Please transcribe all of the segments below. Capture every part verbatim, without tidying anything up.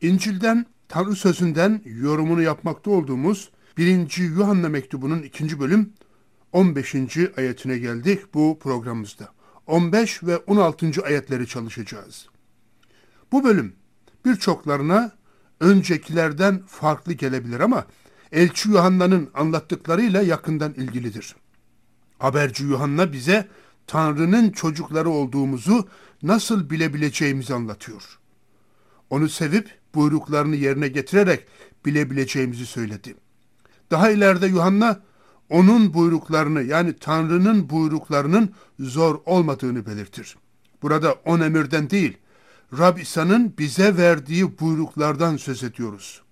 İncil'den, Tanrı sözünden yorumunu yapmakta olduğumuz birinci Yuhanna mektubunun ikinci bölüm on beşinci ayetine geldik bu programımızda. on beş ve on altıncı ayetleri çalışacağız. Bu bölüm birçoklarına öncekilerden farklı gelebilir ama Elçi Yuhanna'nın anlattıklarıyla yakından ilgilidir. Haberci Yuhanna bize Tanrı'nın çocukları olduğumuzu nasıl bilebileceğimizi anlatıyor. Onu sevip buyruklarını yerine getirerek bilebileceğimizi söyledi. Daha ileride Yuhanna onun buyruklarını yani Tanrı'nın buyruklarının zor olmadığını belirtir. Burada on emirden değil, Rab İsa'nın bize verdiği buyruklardan söz ediyoruz.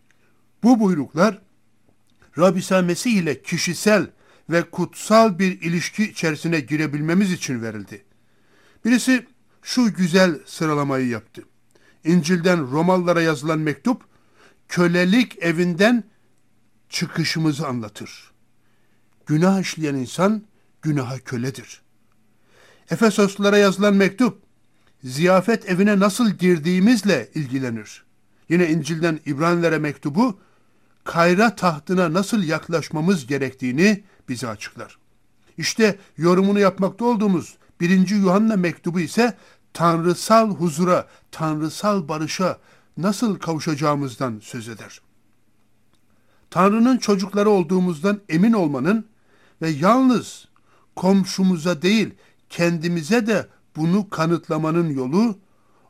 Bu buyruklar Rab İsa Mesih ile kişisel ve kutsal bir ilişki içerisine girebilmemiz için verildi. Birisi şu güzel sıralamayı yaptı. İncil'den Romalılara yazılan mektup, kölelik evinden çıkışımızı anlatır. Günah işleyen insan günaha köledir. Efesoslulara yazılan mektup, ziyafet evine nasıl girdiğimizle ilgilenir. Yine İncil'den İbranilere mektubu, kayra tahtına nasıl yaklaşmamız gerektiğini bize açıklar. İşte yorumunu yapmakta olduğumuz birinci Yuhanna mektubu ise tanrısal huzura, tanrısal barışa nasıl kavuşacağımızdan söz eder. Tanrı'nın çocukları olduğumuzdan emin olmanın ve yalnız komşumuza değil kendimize de bunu kanıtlamanın yolu,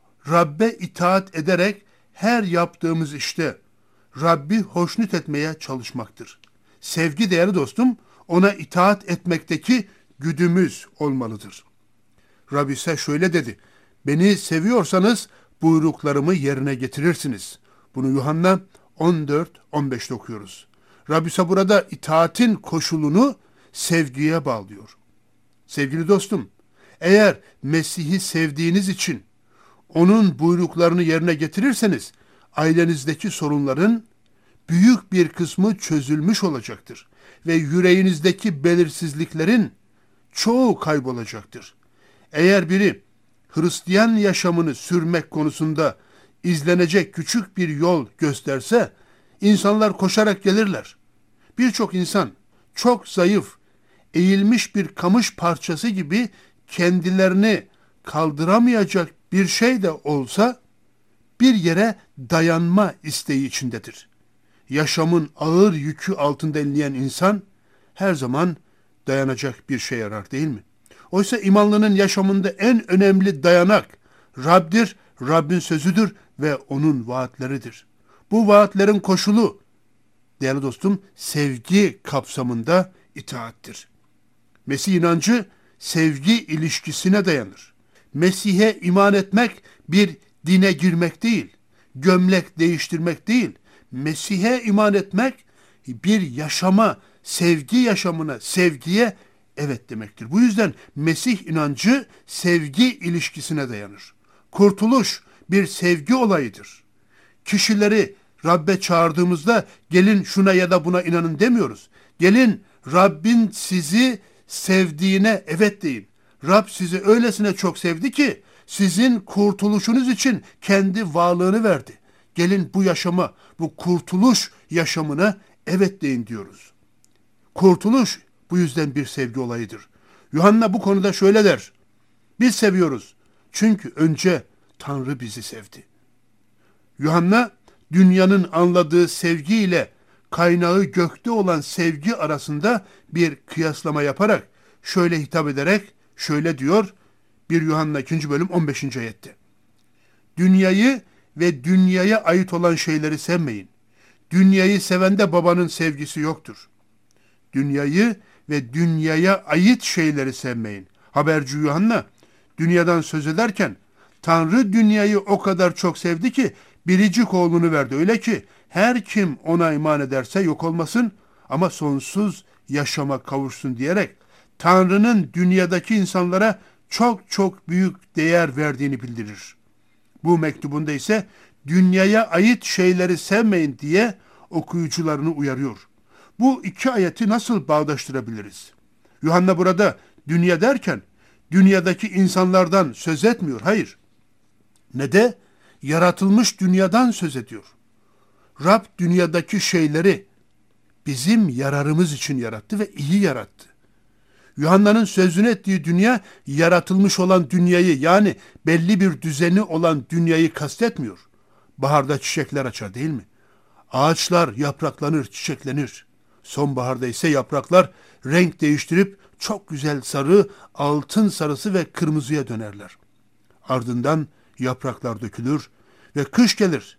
Rabbe itaat ederek her yaptığımız işte Rabbi hoşnut etmeye çalışmaktır. Sevgi değerli dostum, ona itaat etmekteki güdümüz olmalıdır. Rabbi ise şöyle dedi, beni seviyorsanız buyruklarımı yerine getirirsiniz. Bunu Yuhanna on dört on beşte okuyoruz. Rabbi ise burada itaatin koşulunu sevgiye bağlıyor. Sevgili dostum, eğer Mesih'i sevdiğiniz için onun buyruklarını yerine getirirseniz, ailenizdeki sorunların büyük bir kısmı çözülmüş olacaktır ve yüreğinizdeki belirsizliklerin çoğu kaybolacaktır. Eğer biri Hristiyan yaşamını sürmek konusunda izlenecek küçük bir yol gösterse, insanlar koşarak gelirler. Birçok insan çok zayıf, eğilmiş bir kamış parçası gibi kendilerini kaldıramayacak bir şey de olsa bir yere dayanma isteği içindedir. Yaşamın ağır yükü altında inleyen insan her zaman dayanacak bir şey arar, değil mi? Oysa imanlının yaşamında en önemli dayanak Rab'dir, Rabbin sözüdür ve onun vaatleridir. Bu vaatlerin koşulu, değerli dostum, sevgi kapsamında itaattir. Mesih inancı sevgi ilişkisine dayanır. Mesih'e iman etmek bir dine girmek değil, gömlek değiştirmek değil. Mesih'e iman etmek bir yaşama, sevgi yaşamına, sevgiye evet demektir. Bu yüzden Mesih inancı sevgi ilişkisine dayanır. Kurtuluş bir sevgi olayıdır. Kişileri Rabbe çağırdığımızda gelin şuna ya da buna inanın demiyoruz. Gelin Rabbin sizi sevdiğine evet deyin. Rab sizi öylesine çok sevdi ki sizin kurtuluşunuz için kendi varlığını verdi. Gelin bu yaşama, bu kurtuluş yaşamına evet deyin diyoruz. Kurtuluş bu yüzden bir sevgi olayıdır. Yuhanna bu konuda şöyle der. Biz seviyoruz çünkü önce Tanrı bizi sevdi. Yuhanna dünyanın anladığı sevgi ile kaynağı gökte olan sevgi arasında bir kıyaslama yaparak şöyle hitap ederek şöyle diyor bir Yuhanna ikinci bölüm on beşinci ayette. Dünyayı ve dünyaya ait olan şeyleri sevmeyin. Dünyayı sevende babanın sevgisi yoktur. Dünyayı ve dünyaya ait şeyleri sevmeyin. Haberci Yuhanna dünyadan söz ederken Tanrı dünyayı o kadar çok sevdi ki biricik oğlunu verdi. Öyle ki her kim ona iman ederse yok olmasın ama sonsuz yaşama kavuşsun diyerek Tanrı'nın dünyadaki insanlara çok çok büyük değer verdiğini bildirir. Bu mektubunda ise dünyaya ait şeyleri sevmeyin diye okuyucularını uyarıyor. Bu iki ayeti nasıl bağdaştırabiliriz? Yuhanna burada dünya derken dünyadaki insanlardan söz etmiyor. Hayır. Ne de yaratılmış dünyadan söz ediyor. Rab dünyadaki şeyleri bizim yararımız için yarattı ve iyi yarattı. Yuhanna'nın sözünü ettiği dünya, yaratılmış olan dünyayı, yani belli bir düzeni olan dünyayı kastetmiyor. Baharda çiçekler açar, değil mi? Ağaçlar yapraklanır, çiçeklenir. Sonbaharda ise yapraklar renk değiştirip çok güzel sarı, altın sarısı ve kırmızıya dönerler. Ardından yapraklar dökülür ve kış gelir.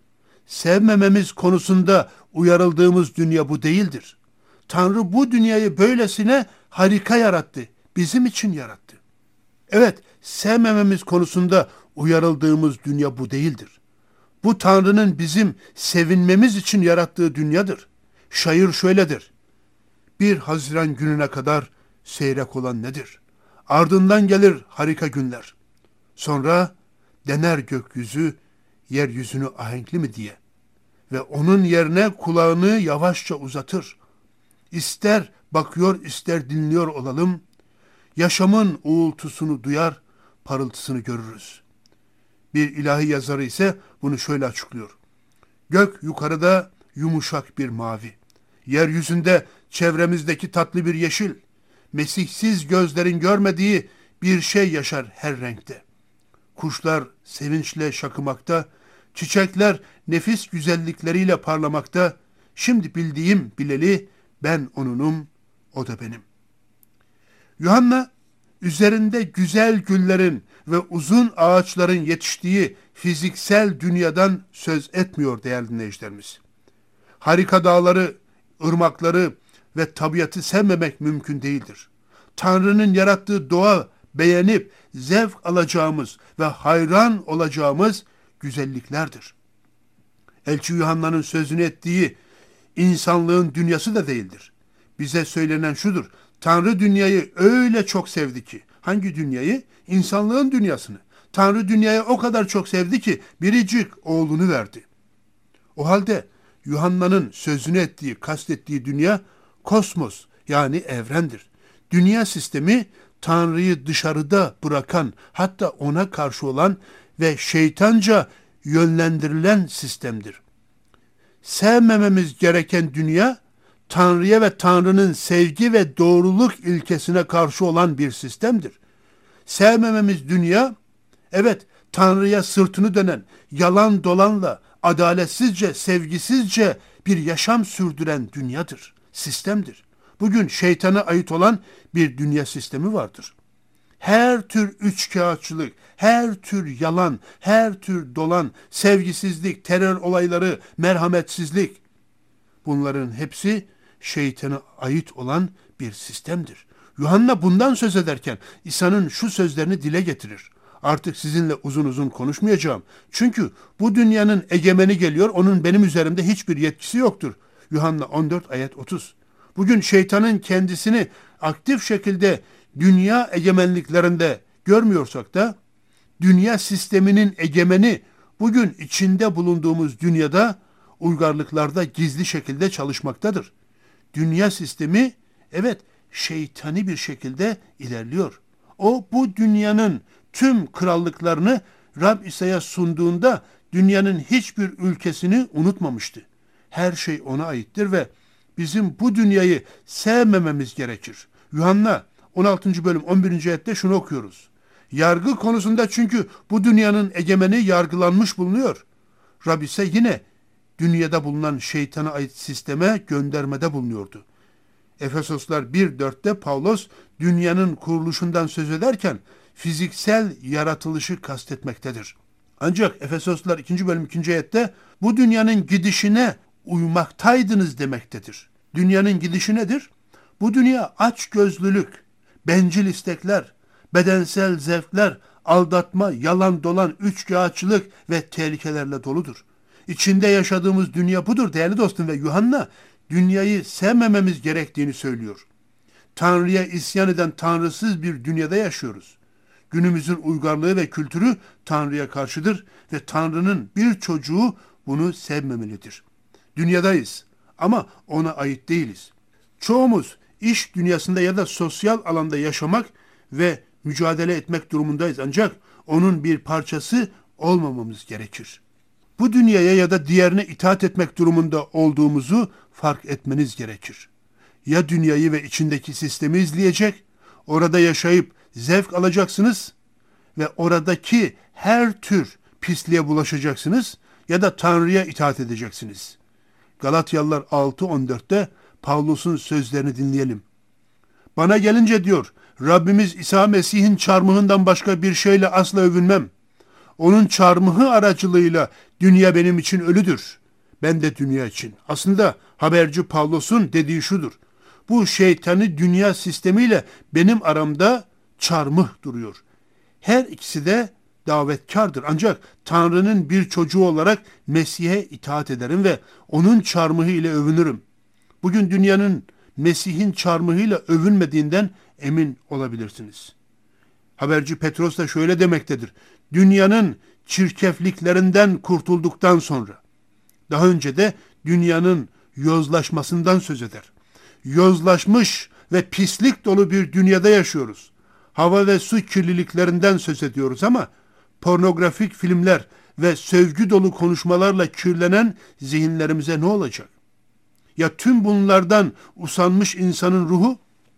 Sevmememiz konusunda uyarıldığımız dünya bu değildir. Tanrı bu dünyayı böylesine harika yarattı, bizim için yarattı. Evet, sevmememiz konusunda uyarıldığımız dünya bu değildir. Bu Tanrı'nın bizim sevinmemiz için yarattığı dünyadır. Şair şöyledir: bir Haziran gününe kadar seyrek olan nedir? Ardından gelir harika günler. Sonra dener gökyüzü, yeryüzünü ahenkli mi diye. Ve onun yerine kulağını yavaşça uzatır. İster bakıyor, ister dinliyor olalım, yaşamın uğultusunu duyar, parıltısını görürüz. Bir ilahi yazarı ise bunu şöyle açıklıyor: gök yukarıda yumuşak bir mavi, yeryüzünde çevremizdeki tatlı bir yeşil, mesihsiz gözlerin görmediği bir şey yaşar her renkte. Kuşlar sevinçle şakımakta, çiçekler nefis güzellikleriyle parlamakta. Şimdi bildiğim bileli ben onunum, o da benim. Yuhanna, üzerinde güzel güllerin ve uzun ağaçların yetiştiği fiziksel dünyadan söz etmiyor değerli dinleyicilerimiz. Harika dağları, ırmakları ve tabiatı sevmemek mümkün değildir. Tanrı'nın yarattığı doğa beğenip zevk alacağımız ve hayran olacağımız güzelliklerdir. Elçi Yuhanna'nın sözünü ettiği insanlığın dünyası da değildir. Bize söylenen şudur: Tanrı dünyayı öyle çok sevdi ki. Hangi dünyayı? İnsanlığın dünyasını. Tanrı dünyayı o kadar çok sevdi ki biricik oğlunu verdi. O halde Yuhanna'nın sözünü ettiği, kastettiği dünya kosmos, yani evrendir. Dünya sistemi Tanrı'yı dışarıda bırakan, hatta ona karşı olan ve şeytanca yönlendirilen sistemdir. Sevmememiz gereken dünya, Tanrı'ya ve Tanrı'nın sevgi ve doğruluk ilkesine karşı olan bir sistemdir. Sevmememiz dünya, evet, Tanrı'ya sırtını dönen, yalan dolanla, adaletsizce, sevgisizce bir yaşam sürdüren dünyadır, sistemdir. Bugün şeytana ait olan bir dünya sistemi vardır. Her tür üçkağıtçılık, her tür yalan, her tür dolan, sevgisizlik, terör olayları, merhametsizlik, bunların hepsi şeytana ait olan bir sistemdir. Yuhanna bundan söz ederken İsa'nın şu sözlerini dile getirir: artık sizinle uzun uzun konuşmayacağım. Çünkü bu dünyanın egemeni geliyor, onun benim üzerimde hiçbir yetkisi yoktur. Yuhanna on dört ayet otuz. Bugün şeytanın kendisini aktif şekilde dünya egemenliklerinde görmüyorsak da, dünya sisteminin egemeni bugün içinde bulunduğumuz dünyada uygarlıklarda gizli şekilde çalışmaktadır. Dünya sistemi, evet, şeytani bir şekilde ilerliyor. O bu dünyanın tüm krallıklarını Rab İsa'ya sunduğunda dünyanın hiçbir ülkesini unutmamıştı. Her şey ona aittir ve bizim bu dünyayı sevmememiz gerekir. Yuhanna on altıncı bölüm on birinci ayette şunu okuyoruz: yargı konusunda çünkü bu dünyanın egemeni yargılanmış bulunuyor. Rab ise yine dünyada bulunan şeytana ait sisteme göndermede bulunuyordu. Efesoslar bir dörtte Pavlos dünyanın kuruluşundan söz ederken fiziksel yaratılışı kastetmektedir. Ancak Efesoslar ikinci bölüm ikinci ayette bu dünyanın gidişine uymaktaydınız demektedir. Dünyanın gidişi nedir? Bu dünya açgözlülük, bencil istekler, bedensel zevkler, aldatma, yalan dolan, üçkağıtçılık ve tehlikelerle doludur. İçinde yaşadığımız dünya budur değerli dostum ve Yuhanna dünyayı sevmememiz gerektiğini söylüyor. Tanrı'ya isyan eden tanrısız bir dünyada yaşıyoruz. Günümüzün uygarlığı ve kültürü Tanrı'ya karşıdır ve Tanrı'nın bir çocuğu bunu sevmemelidir. Dünyadayız ama ona ait değiliz. Çoğumuz iş dünyasında ya da sosyal alanda yaşamak ve mücadele etmek durumundayız. Ancak onun bir parçası olmamamız gerekir. Bu dünyaya ya da diğerine itaat etmek durumunda olduğumuzu fark etmeniz gerekir. Ya dünyayı ve içindeki sistemi izleyecek, orada yaşayıp zevk alacaksınız ve oradaki her tür pisliğe bulaşacaksınız ya da Tanrı'ya itaat edeceksiniz. Galatyalılar altı on dörtte Pavlus'un sözlerini dinleyelim. Bana gelince diyor, Rabbimiz İsa Mesih'in çarmıhından başka bir şeyle asla övünmem. Onun çarmıhı aracılığıyla dünya benim için ölüdür. Ben de dünya için. Aslında haberci Pavlus'un dediği şudur. Bu şeytani dünya sistemiyle benim aramda çarmıh duruyor. Her ikisi de davetkardır. Ancak Tanrı'nın bir çocuğu olarak Mesih'e itaat ederim ve onun çarmıhı ile övünürüm. Bugün dünyanın Mesih'in çarmıhıyla övünmediğinden emin olabilirsiniz. Haberci Petros da şöyle demektedir. Dünyanın çirkefliklerinden kurtulduktan sonra, daha önce de dünyanın yozlaşmasından söz eder. Yozlaşmış ve pislik dolu bir dünyada yaşıyoruz. Hava ve su kirliliklerinden söz ediyoruz ama pornografik filmler ve sövgü dolu konuşmalarla kirlenen zihinlerimize ne olacak? Ya tüm bunlardan usanmış insanın ruhu?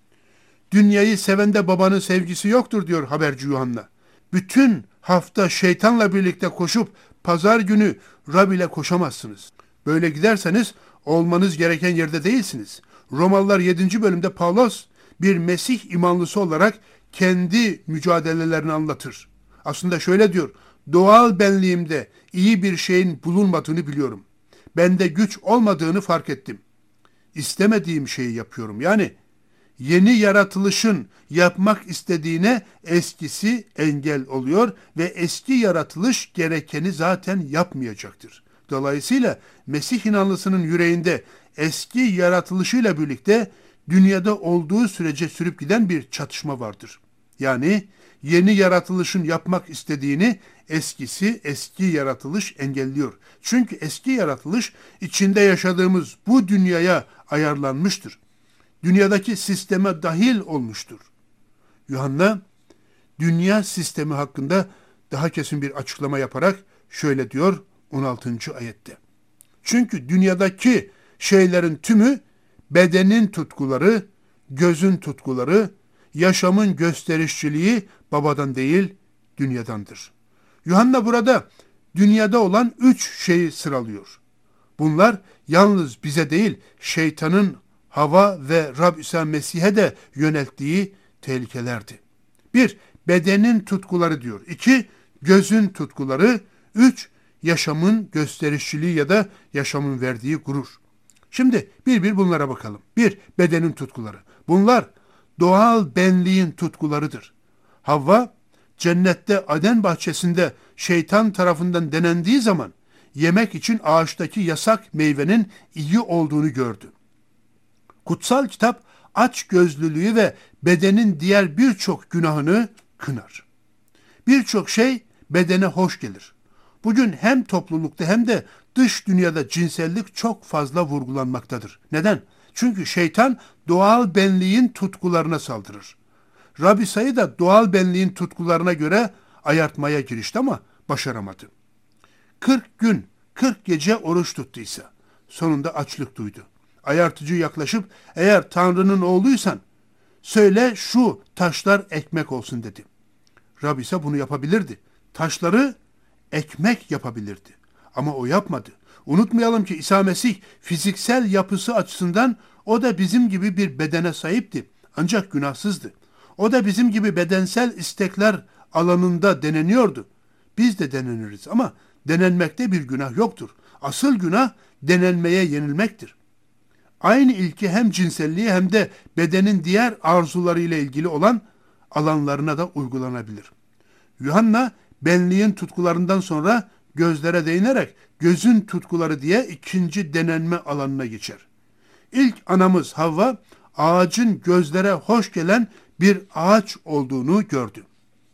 Dünyayı sevende babanın sevgisi yoktur diyor haberci Yuhanna. Bütün hafta şeytanla birlikte koşup pazar günü Rab ile koşamazsınız. Böyle giderseniz olmanız gereken yerde değilsiniz. Romalılar yedinci bölümde Pavlos bir Mesih imanlısı olarak kendi mücadelelerini anlatır. Aslında şöyle diyor, doğal benliğimde iyi bir şeyin bulunmadığını biliyorum. Bende güç olmadığını fark ettim. İstemediğim şeyi yapıyorum. Yani yeni yaratılışın yapmak istediğine eskisi engel oluyor ve eski yaratılış gerekeni zaten yapmayacaktır. Dolayısıyla Mesih inanlısının yüreğinde eski yaratılışıyla birlikte dünyada olduğu sürece sürüp giden bir çatışma vardır. Yani yeni yaratılışın yapmak istediğini eskisi, eski yaratılış engelliyor. Çünkü eski yaratılış içinde yaşadığımız bu dünyaya ayarlanmıştır. Dünyadaki sisteme dahil olmuştur. Yuhanna, dünya sistemi hakkında daha kesin bir açıklama yaparak şöyle diyor on altıncı ayette. Çünkü dünyadaki şeylerin tümü bedenin tutkuları, gözün tutkuları, yaşamın gösterişçiliği babadan değil dünyadandır. Yuhanna burada dünyada olan üç şeyi sıralıyor. Bunlar yalnız bize değil şeytanın Hava ve Rab İsa Mesih'e de yönelttiği tehlikelerdi. Bir, bedenin tutkuları diyor. İki, gözün tutkuları. Üç, yaşamın gösterişçiliği ya da yaşamın verdiği gurur. Şimdi bir bir bunlara bakalım. Bir, bedenin tutkuları. Bunlar doğal benliğin tutkularıdır. Havva, cennette Aden bahçesinde şeytan tarafından denendiği zaman yemek için ağaçtaki yasak meyvenin iyi olduğunu gördü. Kutsal kitap açgözlülüğü ve bedenin diğer birçok günahını kınar. Birçok şey bedene hoş gelir. Bugün hem toplulukta hem de dış dünyada cinsellik çok fazla vurgulanmaktadır. Neden? Çünkü şeytan doğal benliğin tutkularına saldırır. Rab İsa'yı da doğal benliğin tutkularına göre ayartmaya girişti ama başaramadı. kırk gün, kırk gece oruç tuttuysa sonunda açlık duydu. Ayartıcı yaklaşıp eğer Tanrı'nın oğluysan söyle şu taşlar ekmek olsun dedi. Rab ise bunu yapabilirdi. Taşları ekmek yapabilirdi. Ama o yapmadı. Unutmayalım ki İsa Mesih fiziksel yapısı açısından o da bizim gibi bir bedene sahipti. Ancak günahsızdı. O da bizim gibi bedensel istekler alanında deneniyordu. Biz de deneniriz ama denenmekte bir günah yoktur. Asıl günah denenmeye yenilmektir. Aynı ilki hem cinselliğe hem de bedenin diğer arzularıyla ilgili olan alanlarına da uygulanabilir. Yuhanna benliğin tutkularından sonra gözlere değinerek gözün tutkuları diye ikinci denenme alanına geçer. İlk anamız Havva ağacın gözlere hoş gelen bir ağaç olduğunu gördü.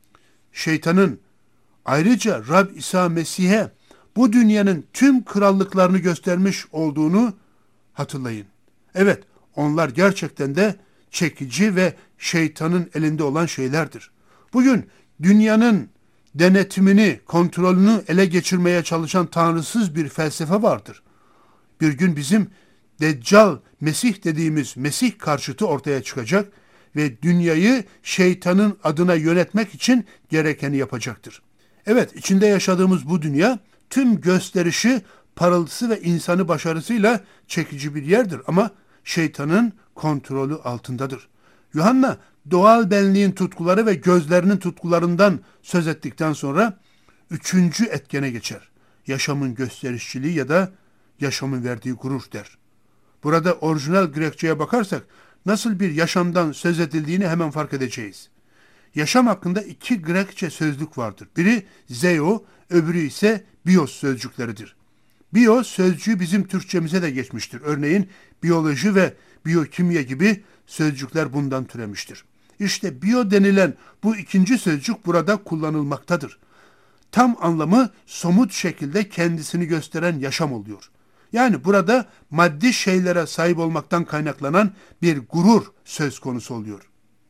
Şeytanın ayrıca Rab İsa Mesih'e bu dünyanın tüm krallıklarını göstermiş olduğunu hatırlayın. Evet, onlar gerçekten de çekici ve şeytanın elinde olan şeylerdir. Bugün dünyanın denetimini, kontrolünü ele geçirmeye çalışan tanrısız bir felsefe vardır. Bir gün bizim Deccal, Mesih dediğimiz Mesih karşıtı ortaya çıkacak ve dünyayı şeytanın adına yönetmek için gerekeni yapacaktır. Evet, içinde yaşadığımız bu dünya tüm gösterişi, parıltısı ve insanı başarısıyla çekici bir yerdir ama şeytanın kontrolü altındadır. Yuhanna doğal benliğin tutkuları ve gözlerinin tutkularından söz ettikten sonra üçüncü etkene geçer. Yaşamın gösterişçiliği ya da yaşamın verdiği gurur der. Burada orijinal Grekçe'ye bakarsak nasıl bir yaşamdan söz edildiğini hemen fark edeceğiz. Yaşam hakkında iki Grekçe sözlük vardır. Biri zeo, öbürü ise bios sözcükleridir. Biyo sözcüğü bizim Türkçemize de geçmiştir. Örneğin biyoloji ve biyokimya gibi sözcükler bundan türemiştir. İşte biyo denilen bu ikinci sözcük burada kullanılmaktadır. Tam anlamı somut şekilde kendisini gösteren yaşam oluyor. Yani burada maddi şeylere sahip olmaktan kaynaklanan bir gurur söz konusu oluyor.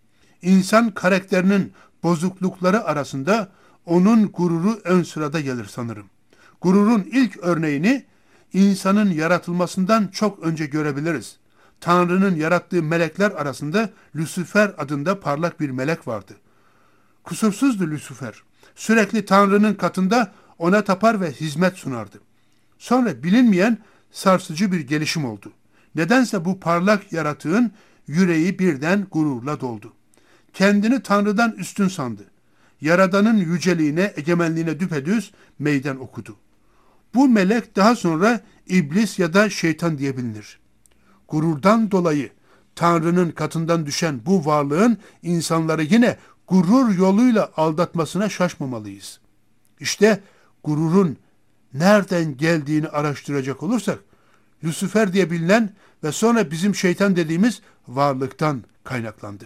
İnsan karakterinin bozuklukları arasında onun gururu ön sırada gelir sanırım. Gururun ilk örneğini insanın yaratılmasından çok önce görebiliriz. Tanrı'nın yarattığı melekler arasında Lucifer adında parlak bir melek vardı. Kusursuzdu Lucifer. Sürekli Tanrı'nın katında ona tapar ve hizmet sunardı. Sonra bilinmeyen sarsıcı bir gelişim oldu. Nedense bu parlak yaratığın yüreği birden gururla doldu. Kendini Tanrı'dan üstün sandı. Yaradanın yüceliğine, egemenliğine düpedüz meydan okudu. Bu melek daha sonra iblis ya da şeytan diye bilinir. Gururdan dolayı Tanrı'nın katından düşen bu varlığın insanları yine gurur yoluyla aldatmasına şaşmamalıyız. İşte gururun nereden geldiğini araştıracak olursak, Lucifer diye bilinen ve sonra bizim şeytan dediğimiz varlıktan kaynaklandı.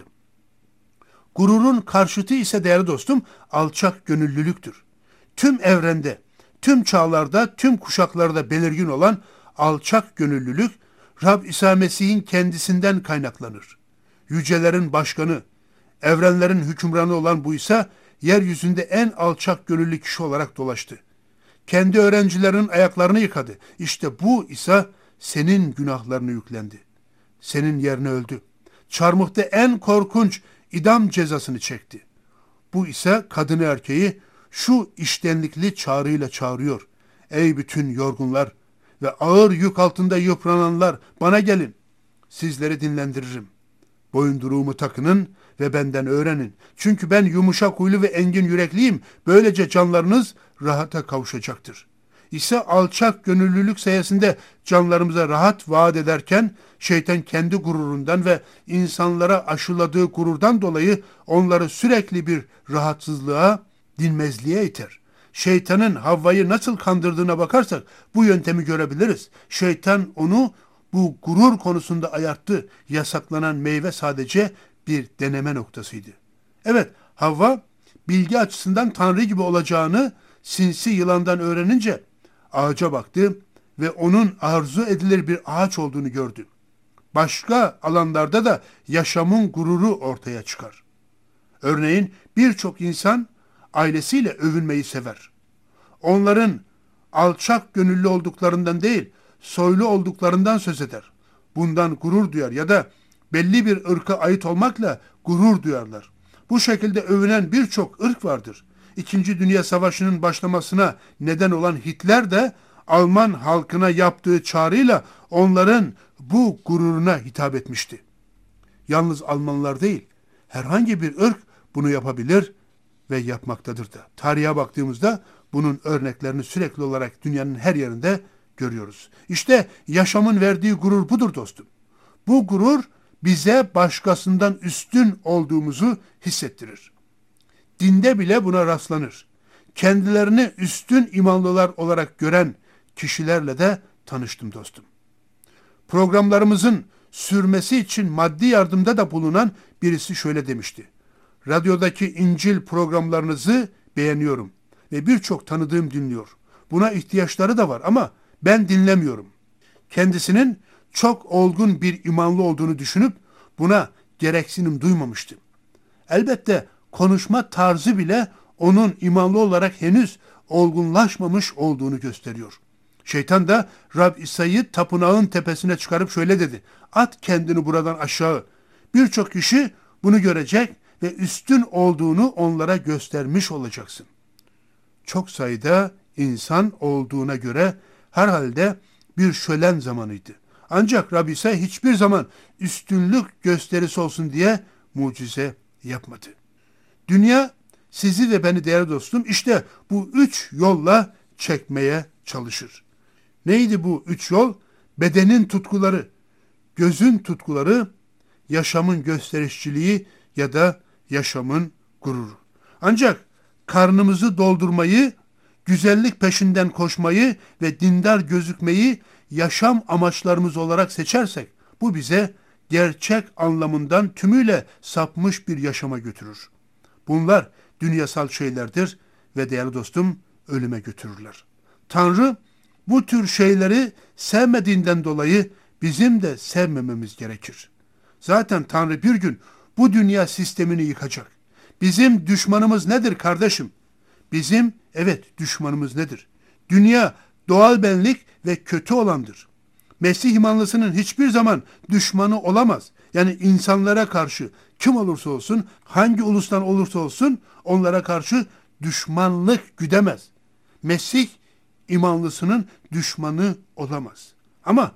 Gururun karşıtı ise değerli dostum alçak gönüllülüktür. Tüm evrende, tüm çağlarda, tüm kuşaklarda belirgin olan alçak gönüllülük Rab İsa Mesih'in kendisinden kaynaklanır. Yücelerin başkanı, evrenlerin hükümranı olan bu İsa yeryüzünde en alçak gönüllü kişi olarak dolaştı. Kendi öğrencilerinin ayaklarını yıkadı. İşte bu İsa senin günahlarını yüklendi. Senin yerine öldü. Çarmıhta en korkunç idam cezasını çekti. Bu ise kadını erkeği şu içtenlikli çağrıyla çağırıyor. Ey bütün yorgunlar ve ağır yük altında yıprananlar bana gelin. Sizleri dinlendiririm. Boyunduruğumu takının ve benden öğrenin. Çünkü ben yumuşak huylu ve engin yürekliyim. Böylece canlarınız rahata kavuşacaktır. İsa alçak gönüllülük sayesinde canlarımıza rahat vaat ederken şeytan kendi gururundan ve insanlara aşıladığı gururdan dolayı onları sürekli bir rahatsızlığa, dinmezliğe iter. Şeytanın Havva'yı nasıl kandırdığına bakarsak bu yöntemi görebiliriz. Şeytan onu bu gurur konusunda ayarttı. Yasaklanan meyve sadece bir deneme noktasıydı. Evet, Havva bilgi açısından Tanrı gibi olacağını sinsi yılandan öğrenince ağaca baktı ve onun arzu edilir bir ağaç olduğunu gördü. Başka alanlarda da yaşamın gururu ortaya çıkar. Örneğin birçok insan ailesiyle övünmeyi sever. Onların alçak gönüllü olduklarından değil, soylu olduklarından söz eder. Bundan gurur duyar ya da belli bir ırka ait olmakla gurur duyarlar. Bu şekilde övünen birçok ırk vardır. İkinci Dünya Savaşı'nın başlamasına neden olan Hitler de Alman halkına yaptığı çağrıyla onların bu gururuna hitap etmişti. Yalnız Almanlar değil, herhangi bir ırk bunu yapabilir ve yapmaktadır da. Tarihe baktığımızda bunun örneklerini sürekli olarak dünyanın her yerinde görüyoruz. İşte yaşamın verdiği gurur budur dostum. Bu gurur bize başkasından üstün olduğumuzu hissettirir. Dinde bile buna rastlanır. Kendilerini üstün imanlılar olarak gören kişilerle de tanıştım dostum. Programlarımızın sürmesi için maddi yardımda da bulunan birisi şöyle demişti. Radyodaki İncil programlarınızı beğeniyorum ve birçok tanıdığım dinliyor. Buna ihtiyaçları da var ama ben dinlemiyorum. Kendisinin çok olgun bir imanlı olduğunu düşünüp buna gereksinim duymamıştı. Elbette konuşma tarzı bile onun imanlı olarak henüz olgunlaşmamış olduğunu gösteriyor. Şeytan da Rab İsa'yı tapınağın tepesine çıkarıp şöyle dedi: at kendini buradan aşağı. Birçok kişi bunu görecek ve üstün olduğunu onlara göstermiş olacaksın. Çok sayıda insan olduğuna göre herhalde bir şölen zamanıydı. Ancak Rab İsa hiçbir zaman üstünlük gösterisi olsun diye mucize yapmadı. Dünya sizi ve beni değerli dostum işte bu üç yolla çekmeye çalışır. Neydi bu üç yol? Bedenin tutkuları, gözün tutkuları, yaşamın gösterişçiliği ya da yaşamın gururu. Ancak karnımızı doldurmayı, güzellik peşinden koşmayı ve dindar gözükmeyi yaşam amaçlarımız olarak seçersek bu bize gerçek anlamından tümüyle sapmış bir yaşama götürür. Bunlar dünyasal şeylerdir ve değerli dostum ölüme götürürler. Tanrı bu tür şeyleri sevmediğinden dolayı bizim de sevmememiz gerekir. Zaten Tanrı bir gün bu dünya sistemini yıkacak. Bizim düşmanımız nedir kardeşim? Bizim evet düşmanımız nedir? Dünya, doğal benlik ve kötü olandır. Mesih imanlısının hiçbir zaman düşmanı olamaz. Yani insanlara karşı kim olursa olsun, hangi ulustan olursa olsun onlara karşı düşmanlık güdemez. Mesih imanlısının düşmanı olamaz. Ama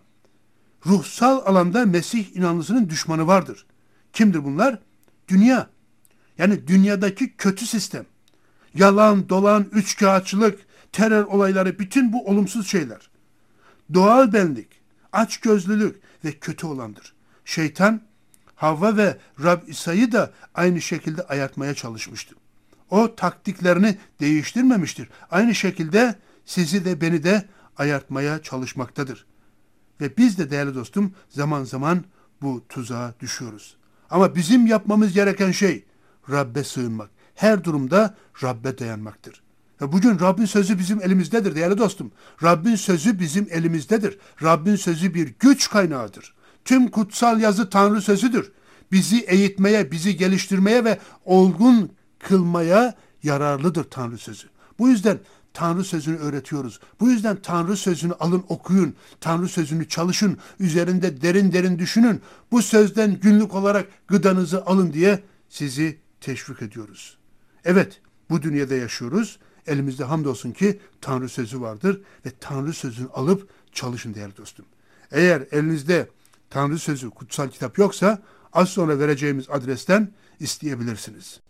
ruhsal alanda Mesih inanlısının düşmanı vardır. Kimdir bunlar? Dünya. Yani dünyadaki kötü sistem. Yalan, dolan, üçkağıtçılık, terör olayları, bütün bu olumsuz şeyler. Doğal benlik, açgözlülük ve kötü olandır. Şeytan, Havva ve Rab İsa'yı da aynı şekilde ayartmaya çalışmıştı. O taktiklerini değiştirmemiştir. Aynı şekilde sizi de beni de ayartmaya çalışmaktadır. Ve biz de değerli dostum zaman zaman bu tuzağa düşüyoruz. Ama bizim yapmamız gereken şey Rabbe sığınmak. Her durumda Rabbe dayanmaktır. Ve bugün Rabbin sözü bizim elimizdedir değerli dostum. Rabbin sözü bizim elimizdedir. Rabbin sözü bir güç kaynağıdır. Tüm kutsal yazı Tanrı sözüdür. Bizi eğitmeye, bizi geliştirmeye ve olgun kılmaya yararlıdır Tanrı sözü. Bu yüzden Tanrı sözünü öğretiyoruz. Bu yüzden Tanrı sözünü alın okuyun. Tanrı sözünü çalışın. Üzerinde derin derin düşünün. Bu sözden günlük olarak gıdanızı alın diye sizi teşvik ediyoruz. Evet, bu dünyada yaşıyoruz. Elimizde hamdolsun ki Tanrı sözü vardır ve Tanrı sözünü alıp çalışın değerli dostum. Eğer elinizde Tanrı sözü, kutsal kitap yoksa az sonra vereceğimiz adresten isteyebilirsiniz.